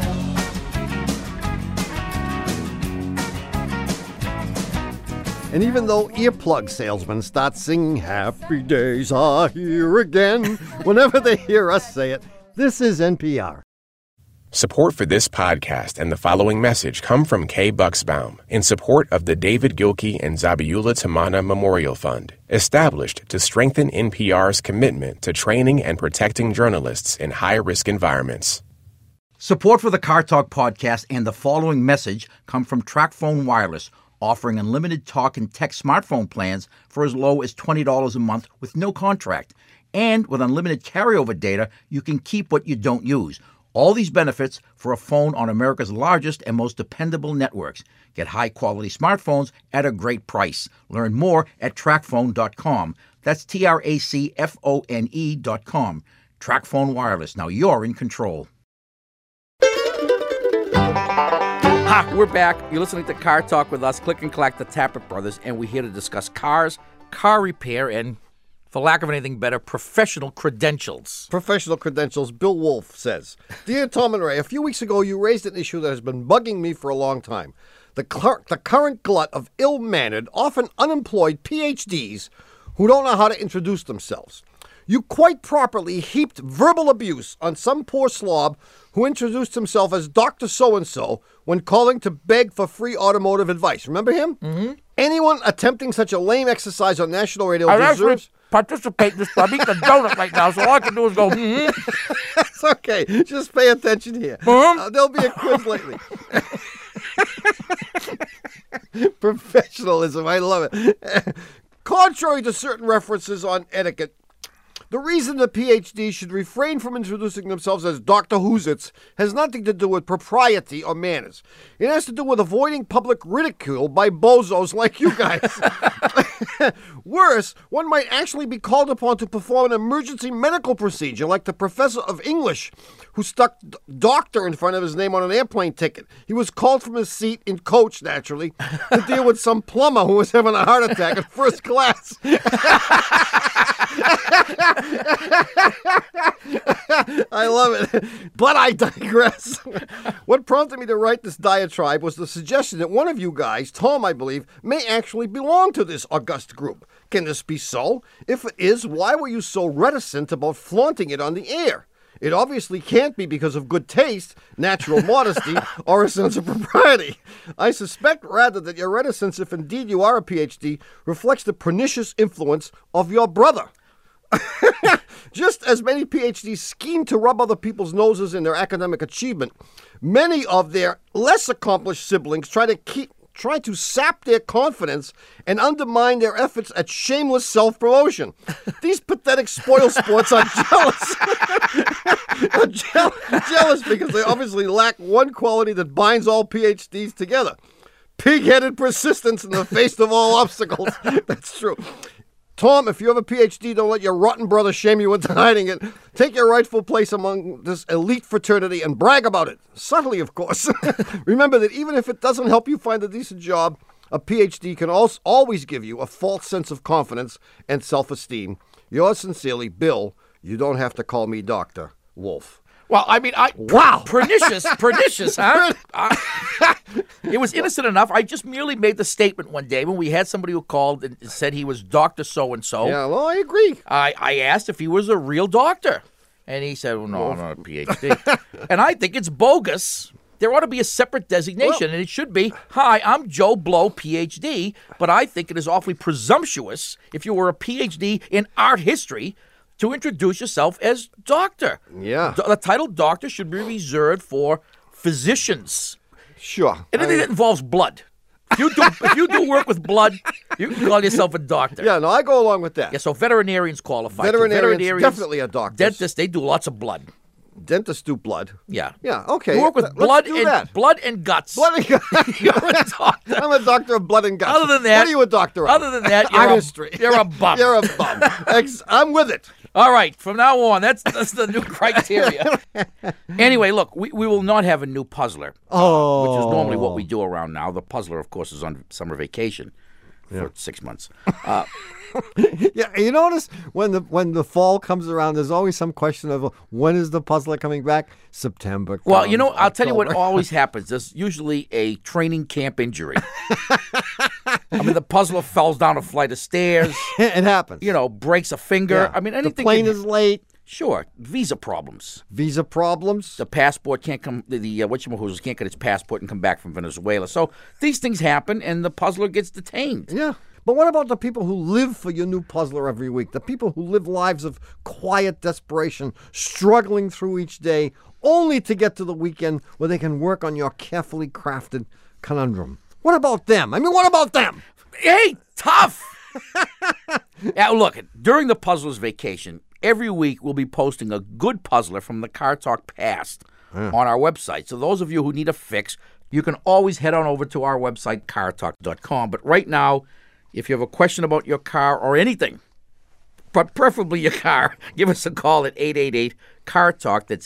And even though earplug salesmen start singing "Happy Days Are Here Again" whenever they hear us say it, this is NPR. Support for this podcast and the following message come from Kay Bucksbaum in support of the David Gilkey and Zabiula Tamana Memorial Fund, established to strengthen NPR's commitment to training and protecting journalists in high-risk environments. Support for the Car Talk podcast and the following message come from TracFone Wireless, offering unlimited talk and text smartphone plans for as low as $20 a month with no contract. And with unlimited carryover data, you can keep what you don't use. All these benefits for a phone on America's largest and most dependable networks. Get high-quality smartphones at a great price. Learn more at TracFone.com. That's TracFone.com. TracFone Wireless. Now you're in control. Ha! We're back. You're listening to Car Talk with us, Click and Clack, the Tappert Brothers, and we're here to discuss cars, car repair, and, for lack of anything better, professional credentials. Professional credentials, Bill Wolf says. Dear Tom and Ray, a few weeks ago you raised an issue that has been bugging me for a long time. The current glut of ill-mannered, often unemployed PhDs who don't know how to introduce themselves. You quite properly heaped verbal abuse on some poor slob who introduced himself as Dr. So-and-so when calling to beg for free automotive advice. Remember him? Mm-hmm. Anyone attempting such a lame exercise on national radio deserves... participate in this. I'm eating a donut right now, so all I can do is go, mm-hmm. That's okay. Just pay attention here. There'll be a quiz lately. Professionalism. I love it. Contrary to certain references on etiquette, the reason the PhD should refrain from introducing themselves as Dr. Whozits has nothing to do with propriety or manners. It has to do with avoiding public ridicule by bozos like you guys. Worse, one might actually be called upon to perform an emergency medical procedure like the professor of English who stuck doctor in front of his name on an airplane ticket. He was called from his seat in coach, naturally, to deal with some plumber who was having a heart attack in first class. I love it. But I digress. What prompted me to write this diatribe was the suggestion that one of you guys, Tom, I believe, may actually belong to this august group. Can this be so? If it is, why were you so reticent about flaunting it on the air? It obviously can't be because of good taste, natural modesty, or a sense of propriety. I suspect rather that your reticence, if indeed you are a PhD, reflects the pernicious influence of your brother. Just as many PhDs scheme to rub other people's noses in their academic achievement, many of their less accomplished siblings try to sap their confidence and undermine their efforts at shameless self-promotion. These pathetic spoilsports are jealous because they obviously lack one quality that binds all PhDs together. Pig-headed persistence in the face of all obstacles. That's true. Tom, if you have a PhD, don't let your rotten brother shame you into hiding it. Take your rightful place among this elite fraternity and brag about it. Subtly, of course. Remember that even if it doesn't help you find a decent job, a PhD can always give you a false sense of confidence and self-esteem. Yours sincerely, Bill. You don't have to call me Dr. Wolf. Well, I mean, Wow. Pernicious, huh? It was innocent enough. I just merely made the statement one day when we had somebody who called and said he was Dr. So-and-so. Yeah, well, I agree. I asked if he was a real doctor. And he said, well, no, I'm not a PhD. And I think it's bogus. There ought to be a separate designation, and it should be, hi, I'm Joe Blow, PhD, but I think it is awfully presumptuous if you were a PhD in art history to introduce yourself as doctor. Yeah. The title doctor should be reserved for physicians. Sure. Anything that involves blood. If you do work with blood, you can call yourself a doctor. Yeah, no, I go along with that. Yeah, so veterinarians qualify. Veterinarians definitely are doctors. Dentists, they do lots of blood. Dentists do blood. Yeah. Yeah, okay. You work with blood and guts. Blood and guts. You're a doctor. I'm a doctor of blood and guts. Other than that, what are you a doctor of? Other than that, you're a bum. You're a bum. I'm with it. All right, from now on, that's the new criteria. Anyway, look, we will not have a new puzzler, which is normally what we do around now. The puzzler, of course, is on summer vacation for 6 months. Yeah, you notice when the fall comes around, there's always some question of when is the puzzler coming back? September. Well, you know, I'll tell you what always happens. There's usually a training camp injury. I mean, the puzzler falls down a flight of stairs. It happens. You know, breaks a finger. Yeah. I mean, anything. The plane is late. Sure. Visa problems. Visa problems. The passport can't come. The whatchamacallit can't get its passport and come back from Venezuela. So these things happen, and the puzzler gets detained. Yeah. But what about the people who live for your new puzzler every week? The people who live lives of quiet desperation, struggling through each day, only to get to the weekend where they can work on your carefully crafted conundrum. What about them? I mean, what about them? Hey, tough! Now, look, during the puzzler's vacation, every week we'll be posting a good puzzler from the Car Talk past on our website. So those of you who need a fix, you can always head on over to our website, cartalk.com. But right now, if you have a question about your car or anything, but preferably your car, give us a call at 888-CAR-TALK. That's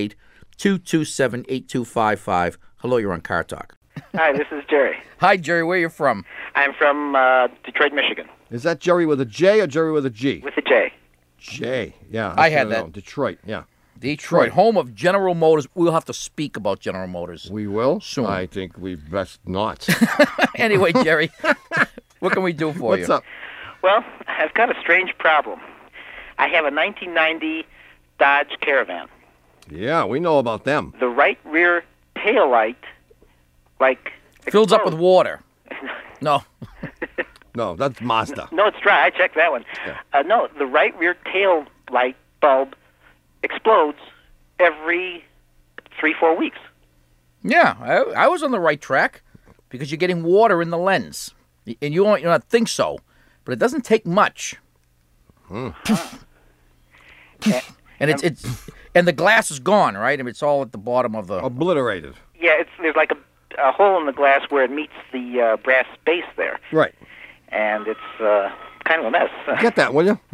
888-227-8255. Hello, you're on Car Talk. Hi, this is Jerry. Hi, Jerry. Where are you from? I'm from Detroit, Michigan. Is that Jerry with a J or Jerry with a G? With a J. J, yeah. I had that. Detroit, yeah. Detroit, home of General Motors. We'll have to speak about General Motors. We will? Soon. I think we best not. Anyway, Jerry, what can we do for you? What's up? Well, I've got a strange problem. I have a 1990 Dodge Caravan. Yeah, we know about them. The right rear taillight, fills up with water. No. No, that's Mazda. No, it's dry. I checked that one. Yeah. No, the right rear tail light bulb explodes every 3-4 weeks. Yeah, I was on the right track because you're getting water in the lens. And you don't think so, but it doesn't take much. And and the glass is gone, right? I mean, it's all at the bottom of the... Obliterated. Yeah, there's like a hole in the glass where it meets the brass base there. Right. And it's kind of a mess. Get that, will you?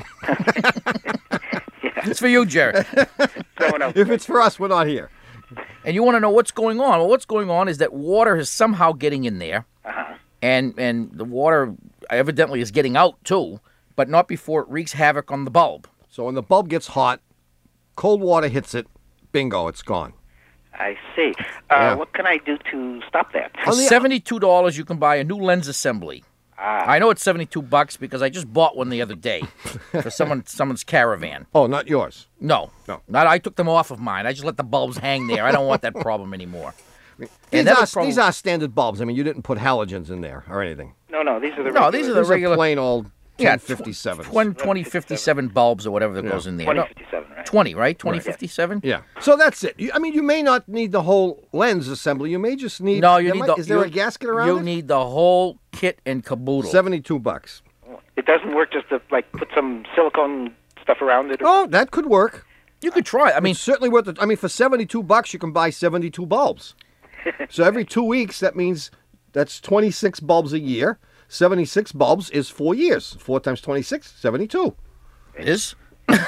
It's for you, Jerry. If it's for us, we're not here. And you want to know what's going on. Well, what's going on is that water is somehow getting in there. Uh-huh. And the water evidently is getting out, too, but not before it wreaks havoc on the bulb. So when the bulb gets hot, cold water hits it, bingo, it's gone. I see. What can I do to stop that? For $72, you can buy a new lens assembly. I know it's $72 because I just bought one the other day for someone's Caravan. Oh, not yours? No. I took them off of mine. I just let the bulbs hang there. I don't want that problem anymore. These are standard bulbs. I mean, you didn't put halogens in there or anything. No, these are the regular. These are the regular plain old 1057. 2057 bulbs or whatever that goes in there. 2057, right? 20, right? 2057? Yeah. So that's it. I mean, you may not need the whole lens assembly. You may just need... No, you need Is there a gasket around You it? need the whole kit and caboodle. $72. It doesn't work just to, put some silicone stuff around it? Oh, that could work. You could try. I mean... It's certainly worth it. I mean, for $72, you can buy 72 bulbs. So every 2 weeks, that means that's 26 bulbs a year. 76 bulbs is 4 years. 4 times 26, 72. It is? That's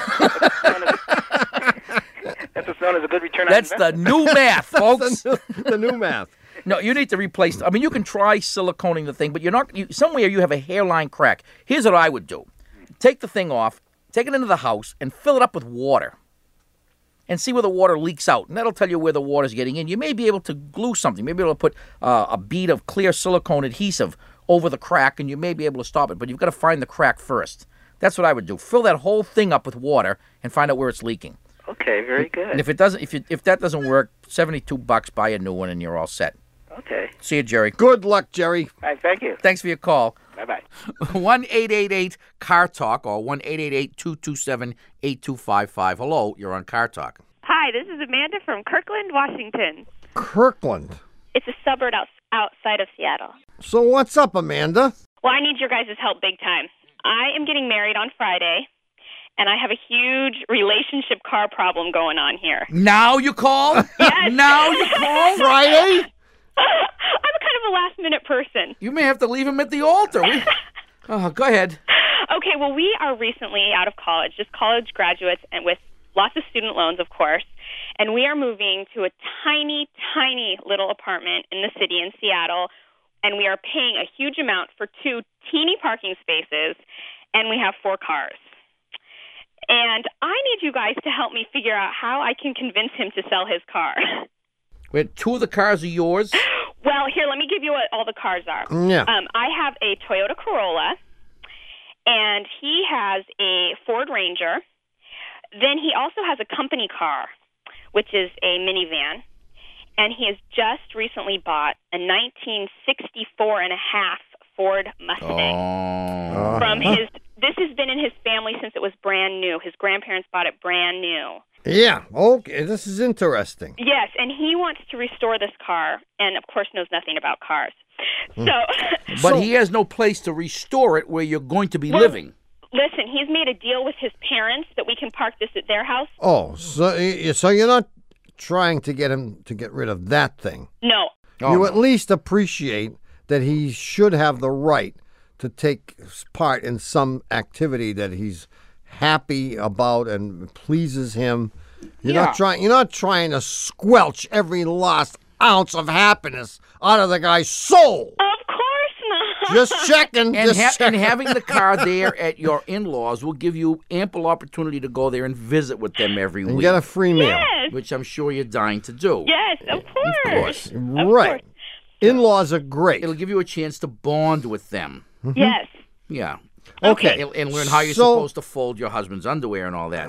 what's known as a good return on That's the investment. new math, folks. the new math. No, you need to replace... I mean, you can try siliconing the thing, but you're not... somewhere you have a hairline crack. Here's what I would do. Take the thing off, take it into the house, and fill it up with water. and see where the water leaks out. And that'll tell you where the water's getting in. You may be able to glue something. Maybe able to put a bead of clear silicone adhesive over the crack, and you may be able to stop it. But you've got to find the crack first. That's what I would do. Fill that whole thing up with water and find out where it's leaking. Okay, very good. And if it doesn't, if that doesn't work, $72, buy a new one, and you're all set. Okay. See you, Jerry. Good luck, Jerry. All right, thank you. Thanks for your call. Bye-bye. 1-888-CAR-TALK or 1-888-227-8255. Hello, you're on Car Talk. Hi, this is Amanda from Kirkland, Washington. Kirkland. It's a suburb outside of Seattle. So what's up, Amanda? Well, I need your guys' help big time. I am getting married on Friday, and I have a huge relationship car problem going on here. Now you call? Yes. Now you call? Friday? I'm a kind of a last-minute person. You may have to leave him at the altar. Go ahead. Okay, well, we are recently out of college, just college graduates, and with lots of student loans, of course, and we are moving to a tiny, tiny little apartment in the city in Seattle, and we are paying a huge amount for 2 teeny parking spaces, and we have 4 cars. And I need you guys to help me figure out how I can convince him to sell his car. Wait, 2 of the cars are yours? Well, here, let me give you what all the cars are. Yeah. I have a Toyota Corolla, and he has a Ford Ranger. Then he also has a company car, which is a minivan. And he has just recently bought a 1964 and a half Ford Mustang. From his. This has been in his family since it was brand new. His grandparents bought it brand new. Yeah, okay, this is interesting. Yes, and he wants to restore this car, and of course knows nothing about cars. So, But he has no place to restore it where you're going to be living. Listen, he's made a deal with his parents that we can park this at their house. Oh, so you're not trying to get him to get rid of that thing. No. You at least appreciate that he should have the right to take part in some activity that he's happy about and pleases him. You're not trying to squelch every last ounce of happiness out of the guy's soul. Of course not. Just checking. And having the car there at your in-laws will give you ample opportunity to go there and visit with them every And week. get a free meal. Yes. Which I'm sure you're dying to do. Yes, of course. Right. In-laws are great. It'll give you a chance to bond with them. Yes. Yeah. Okay. And learn how you're supposed to fold your husband's underwear and all that.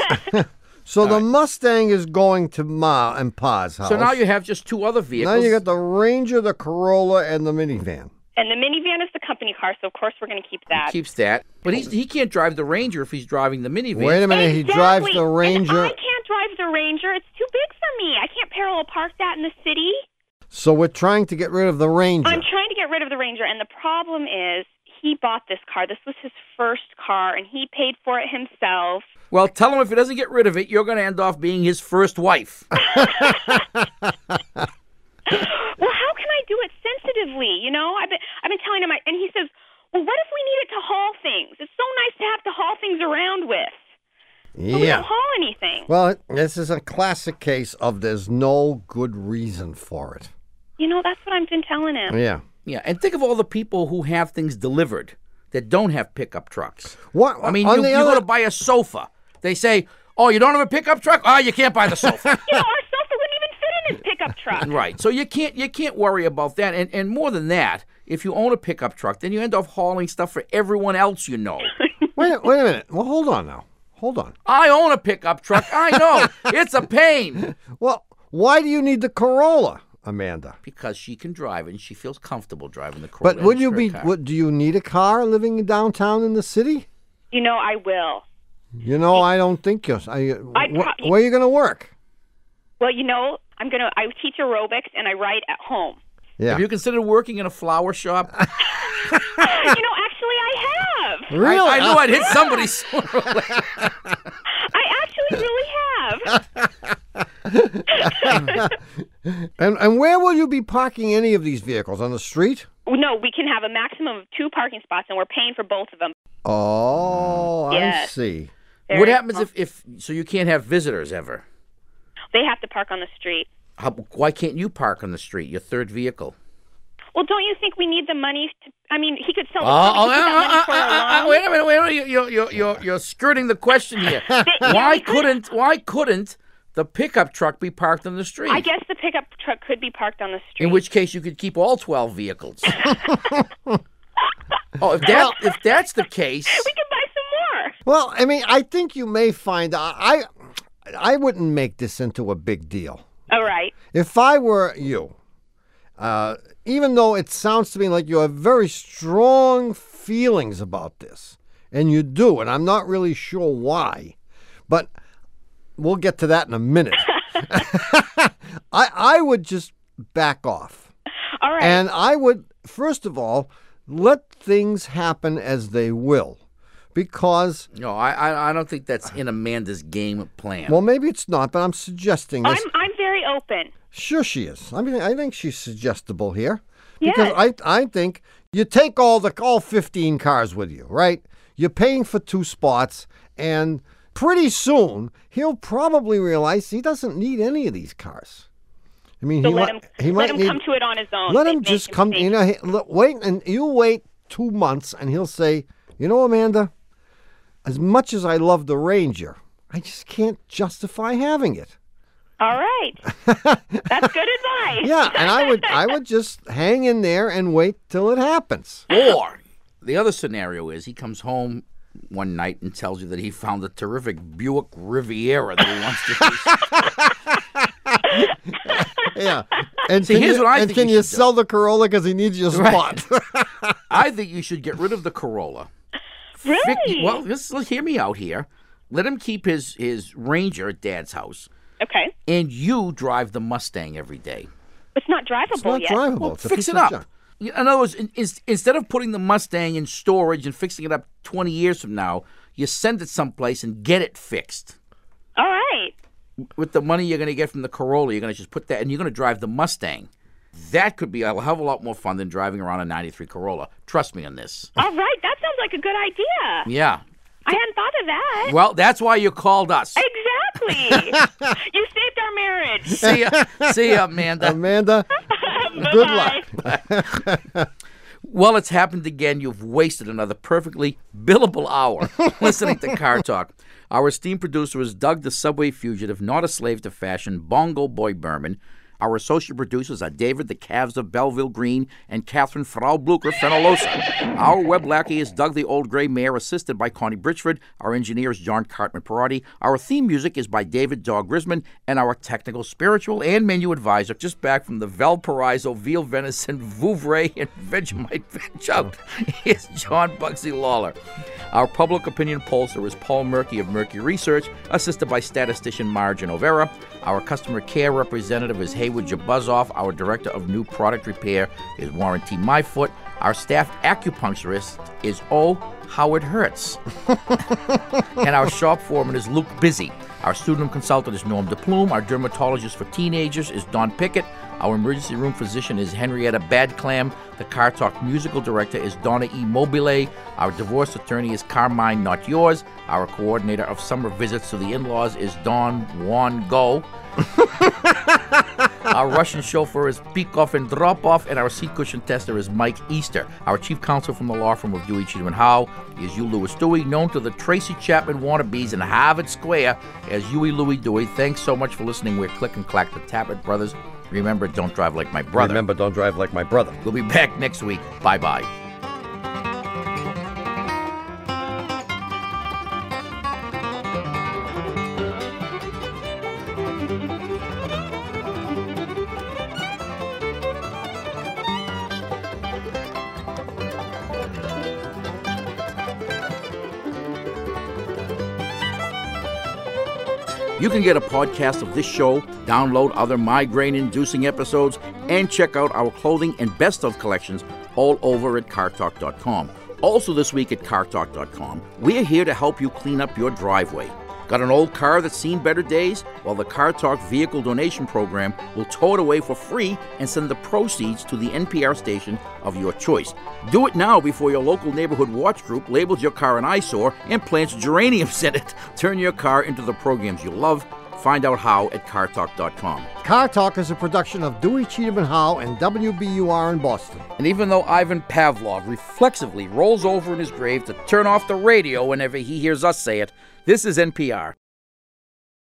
So the Mustang is going to Ma and Pa's house. So now you have just 2 other vehicles. Now you got the Ranger, the Corolla, and the minivan. And the minivan is the company car, so of course we're going to keep that. He keeps that. But he can't drive the Ranger if he's driving the minivan. Wait a minute, he drives the Ranger. And I can't drive the Ranger. It's too big for me. I can't parallel park that in the city. So we're trying to get rid of the Ranger. I'm trying to get rid of the Ranger, and the problem is he bought this car. This was his first car, and he paid for it himself. Well, tell him if he doesn't get rid of it, you're going to end off being his first wife. Well, how can I do it sensitively? You know, I've been telling him, and he says, "Well, what if we needed to haul things? It's so nice to have to haul things around with. But we don't haul anything." Well, this is a classic case of there's no good reason for it. You know, that's what I've been telling him. Yeah. Yeah, and think of all the people who have things delivered that don't have pickup trucks. What? I mean, you go to buy a sofa. They say, "Oh, you don't have a pickup truck? Oh, you can't buy the sofa." Our sofa wouldn't even fit in his pickup truck. Right. So you can't worry about that. And more than that, if you own a pickup truck, then you end up hauling stuff for everyone else you know. Wait a minute. Well, hold on now. Hold on. I own a pickup truck. I know. It's a pain. Well, why do you need the Corolla, Amanda? Because she can drive and she feels comfortable driving the Corolla. But would you be? Do you need a car living downtown in the city? You know, I will. You know, I don't think you're. Where are you going to work? Well, you know, I teach aerobics and I write at home. Yeah. Have you considered working in a flower shop? You know, actually, I have. Really? I knew I'd hit somebody sooner or later. I actually really have. And where will you be parking any of these vehicles? On the street? No, we can have a maximum of 2 parking spots, and we're paying for both of them. Oh, Yes. I see. What happens if so you can't have visitors ever? They have to park on the street. Why can't you park on the street, your third vehicle? Well, don't you think we need the money to? I mean, he could sell the car. Wait a minute. You're skirting the question here. Why couldn't the pickup truck be parked on the street. I guess the pickup truck could be parked on the street. In which case you could keep all 12 vehicles. If that's the case, we can buy some more. Well, I mean, I think you may find I wouldn't make this into a big deal. All right. If I were you, even though it sounds to me like you have very strong feelings about this, and you do, and I'm not really sure why, but we'll get to that in a minute. I would just back off. All right. And I would, first of all, let things happen as they will. Because... No, I don't think that's in Amanda's game plan. Well, maybe it's not, but I'm suggesting this. I'm very open. Sure she is. I mean, I think she's suggestible here. Yes. Because I think you take all 15 cars with you, right? You're paying for 2 spots, and pretty soon he'll probably realize he doesn't need any of these cars. I mean, So he let might him need, come to it on his own. Let him just come. Wait, and you wait 2 months, and he'll say, "You know, Amanda, as much as I love the Ranger, I just can't justify having it." All right. That's good advice. Yeah, and I would just hang in there and wait till it happens. Or the other scenario is he comes home one night and tells you that he found a terrific Buick Riviera that he wants to use. Yeah. And See, here's what I think can you you should sell the Corolla because he needs your spot? Right. I think you should get rid of the Corolla. Really? Well, let's hear me out here. Let him keep his Ranger at Dad's house. Okay. And you drive the Mustang every day. It's not drivable yet. Well, fix it up. In other words, instead of putting the Mustang in storage and fixing it up 20 years from now, you send it someplace and get it fixed. All right. With the money you're going to get from the Corolla, you're going to just put that, and you're going to drive the Mustang. That could be a hell of a lot more fun than driving around a 93 Corolla. Trust me on this. All right. That sounds like a good idea. Yeah. I hadn't thought of that. Well, that's why you called us. Exactly. You saved our marriage. See ya, Amanda. Amanda, good luck. Well, it's happened again. You've wasted another perfectly billable hour listening to Car Talk. Our esteemed producer is Doug the Subway Fugitive, not a slave to fashion, Bongo Boy Berman. Our associate producers are David the Calves of Belleville Green and Catherine Frau Blucher Fenolosa. Our web lackey is Doug the Old Gray Mare, assisted by Connie Britchford. Our engineer is John Cartman Perotti. Our theme music is by David Dog Grisman. And our technical, spiritual, and menu advisor, just back from the Valparaiso Veal Venison, Vouvray, and Vegemite Veg Out, is John Bugsy Lawler. Our public opinion pollster is Paul Murky of Murky Research, assisted by statistician Margin Overa. Our customer care representative is Haywood Jabuzoff. Our director of new product repair is Warren T. Myfoot. Our staff acupuncturist is How It Hurts. And our shop foreman is Luke Busy. Our student consultant is Norm DePlume. Our dermatologist for teenagers is Don Pickett. Our emergency room physician is Henrietta Badclam. The Car Talk musical director is Donna E. Mobile. Our divorce attorney is Carmine Not Yours. Our coordinator of summer visits to the in-laws is Don Juan Go. Our Russian chauffeur is Peikoff and Dropoff, and our seat cushion tester is Mike Easter. Our chief counsel from the law firm of Dewey, Cheatham & Howe is Hugh Lewis Dewey, known to the Tracy Chapman wannabes in Harvard Square as Huey Louie Dewey. Thanks so much for listening. We're Click and Clack, the Tappet Brothers. Remember, don't drive like my brother. Remember, don't drive like my brother. We'll be back next week. Bye-bye. You can get a podcast of this show, download other migraine-inducing episodes, and check out our clothing and best-of collections all over at cartalk.com. Also this week at cartalk.com, we're here to help you clean up your driveway. Got an old car that's seen better days? Well, the Car Talk Vehicle Donation Program will tow it away for free and send the proceeds to the NPR station of your choice. Do it now before your local neighborhood watch group labels your car an eyesore and plants geraniums in it. Turn your car into the programs you love. Find out how at cartalk.com. Car Talk is a production of Dewey, Cheatham & Howe and WBUR in Boston. And even though Ivan Pavlov reflexively rolls over in his grave to turn off the radio whenever he hears us say it, this is NPR.